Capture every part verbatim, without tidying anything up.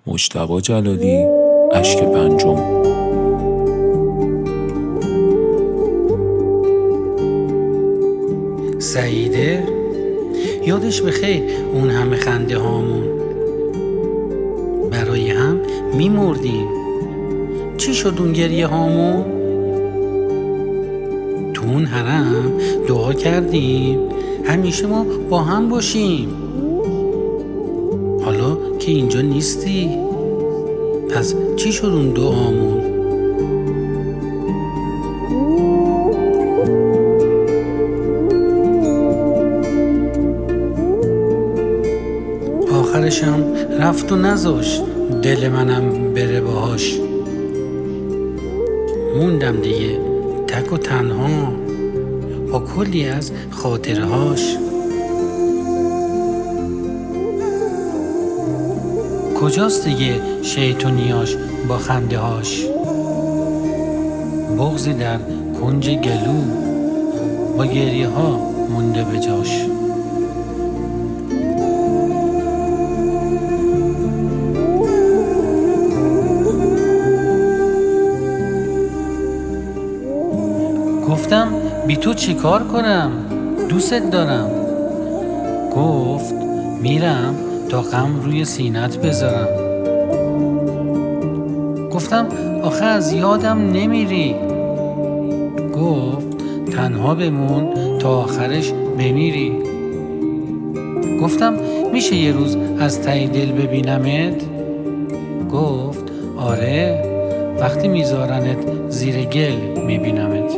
مجتبی جلالی، اشک پنجم. سعیده یادش بخیر اون همه خنده هامون، برای هم میمردیم. چی شد اون گریه هامون؟ تو اون حرم دعا کردیم همیشه ما با هم باشیم. حالا که اینجا نیستی، پس چی شد اون دعامون؟ آخرشم رفت و نذاشت دل منم بره باهاش. موندم دیگه تک و تنها با کلی از خاطرهاش. کجاست دیگه شیطونیاش با خنده هاش؟ بغضی در کنج گلو با گریه ها مونده به جاش. گفتم بی تو چی کار کنم؟ دوست دارم. گفت میرم تا غم روی سینت بذارم. گفتم آخه از یادم نمیری. گفت تنها بمون تا آخرش بمیری. گفتم میشه یه روز از ته دل ببینمت؟ گفت آره، وقتی میذارنت زیر گل میبینمت.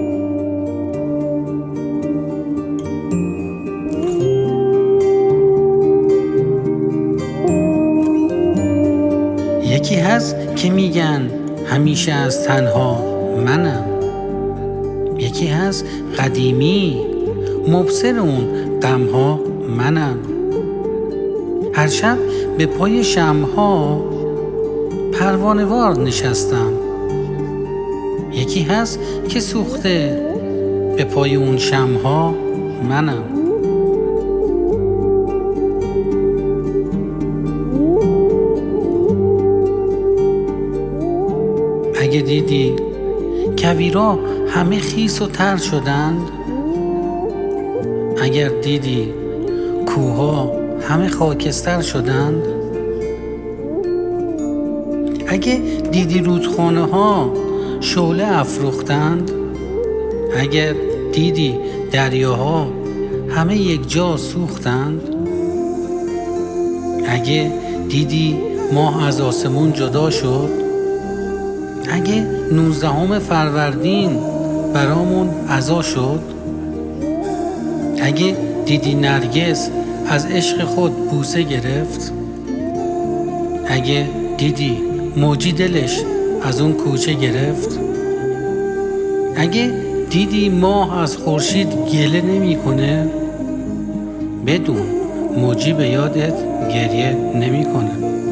یکی هست که میگن همیشه از تنها منم. یکی هست قدیمی مبصر اون غمها منم. هر شب به پای شمعها پروانه‌وار نشستم. یکی هست که سوخته به پای اون شمعها منم. اگه دیدی کویرا همه خیس و تر شدند، اگر دیدی کوها همه خاکستر شدند، اگه دیدی رودخانه ها شعله افروختند، اگر دیدی دریاها همه یک جا سوختند، اگه دیدی ماه از آسمون جدا شد، اگه نوزدهم فروردین برامون عزا شد، اگه دیدی نرگس از عشق خود بوسه گرفت، اگه دیدی موجی دلش از اون کوچه گرفت، اگه دیدی ماه از خورشید گله نمی کنه، بدون موجی به یادت گریه نمی کنه.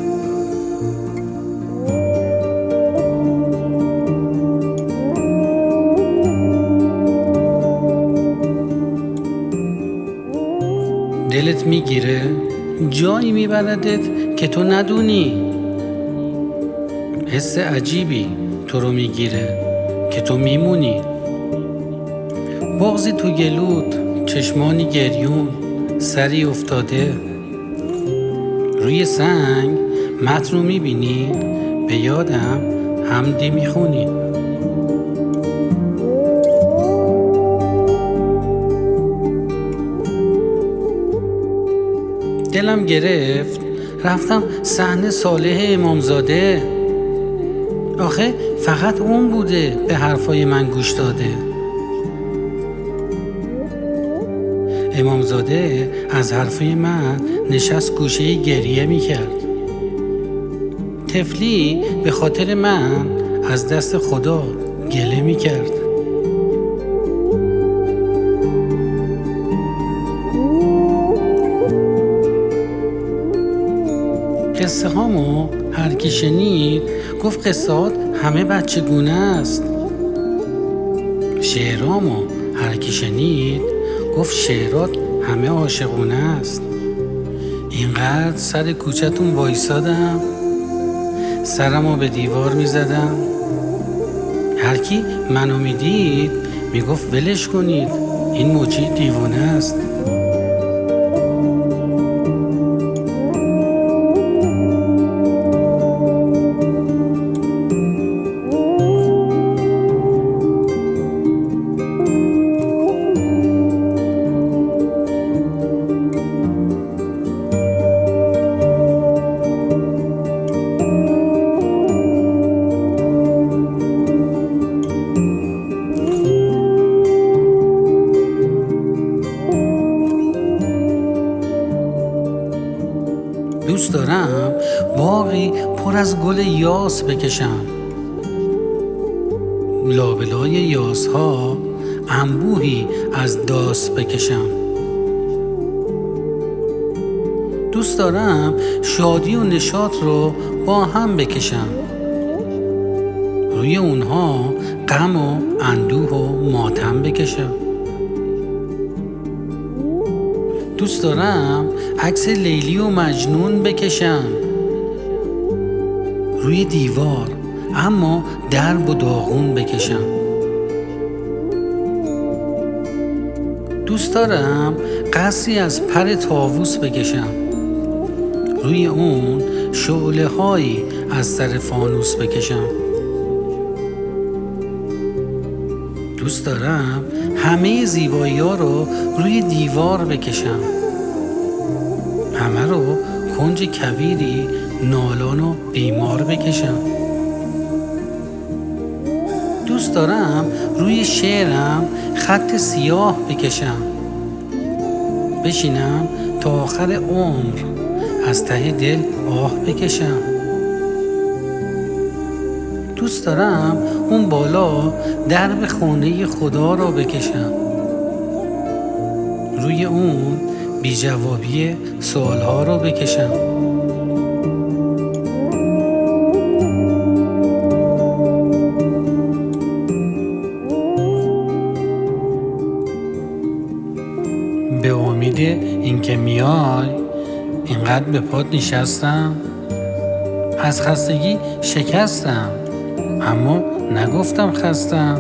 دلت میگیره جایی میبردت که تو ندونی. حس عجیبی تو رو میگیره که تو میمونی. بغضی تو گلوت، چشمانی گریون، سری افتاده روی سنگ. متن رو میبینی، به یادم حمدی میخونی. دلم گرفت رفتم صحن صالح امامزاده. آخه فقط اون بوده به حرفای من گوش داده. امامزاده از حرفای من نشست گوشه گریه میکرد. طفلی به خاطر من از دست خدا گله میکرد. قصه هامو هر کی شنید گفت قصهات همه بچگونه است. شعرامو هر کی شنید گفت شعرات همه عاشقونه است. اینقدر سر کوچه‌تون وایسادم سرمو به دیوار می زدم. هر کی منو می دید می گفت ولش کنید، این موجی دیوانه است. دوست دارم باغی پر از گل یاس بکشم، لابلای یاس ها انبوهی از داس بکشم. دوست دارم شادی و نشاط رو با هم بکشم، روی اونها غم و اندوه و ماتم بکشم. دوست دارم عکس لیلی و مجنون بکشم روی دیوار، اما درب و داغون بکشم. دوست دارم قصری از پر طاووس بکشم، روی اون شعله هایی از سر فانوس بکشم. دوست دارم همه زیبایی ها رو روی دیوار بکشم، همه رو کنج کویری نالان و بیمار بکشم. دوست دارم روی شعرم خط سیاه بکشم، بشینم تا آخر عمر از ته دل آه بکشم. دوست دارم اون بالا درب خونه خدا را بکشم، روی اون بی جوابی سوالها را بکشم. به امید اینکه میای اینقدر به پات نشستم، از خستگی شکستم اما نگفتم خستم.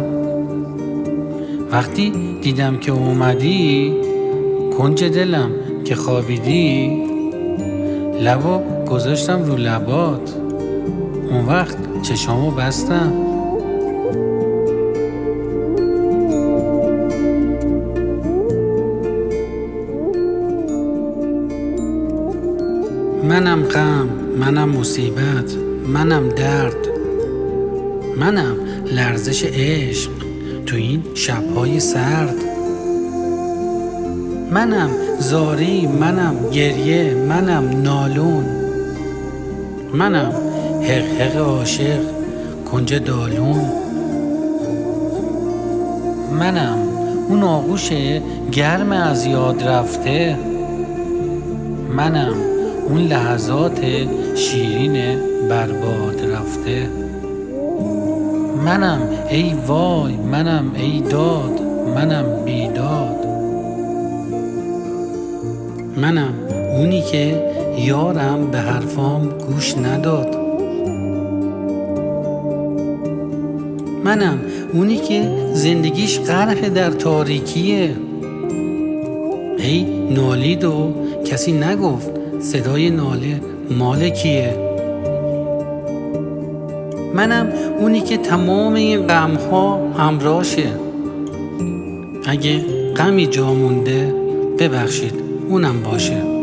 وقتی دیدم که اومدی کنج دلم که خوابیدی، لبو گذاشتم رو لبات، اون وقت چشامو بستم. منم غم، منم مصیبت، منم درد، منم لرزش عشق تو این شب‌های سرد. منم زاری، منم گریه، منم نالون، منم حق حق عاشق کنج دالون. منم اون آغوش گرم از یاد رفته، منم اون لحظات شیرین برباد رفته. منم ای وای، منم ای داد، منم بیداد. منم اونی که یارم به حرفام گوش نداد. منم اونی که زندگیش غرق در تاریکیه، هی نالید و کسی نگفت صدای ناله مال کیه. منم اونی که تمام این غمها همراشه، اگه غمی جا مونده ببخشید اونم باشه.